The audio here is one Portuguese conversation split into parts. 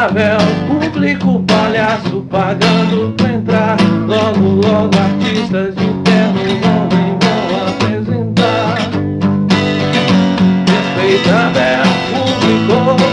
Babel, público palhaço pagando pra entrar. Logo, logo artistas de terno vão apresentar. Respeita Babel, público.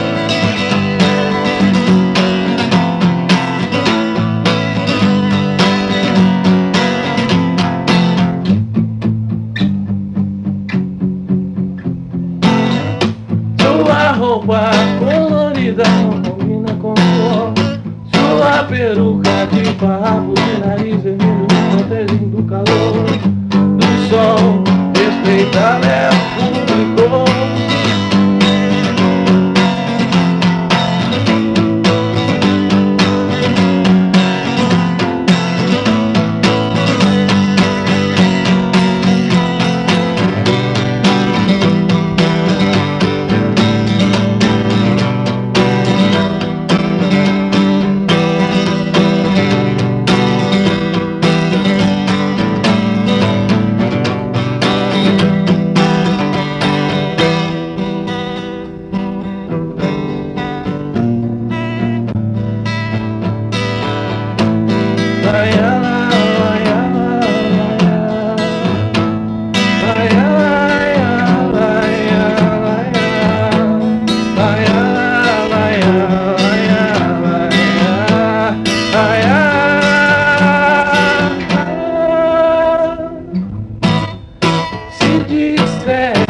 Sua roupa colorida não combina com flor. Sua peruca de farrapo, de nariz vermelho, protegendo do calor do sol. Respeita Léo público. Se distrai.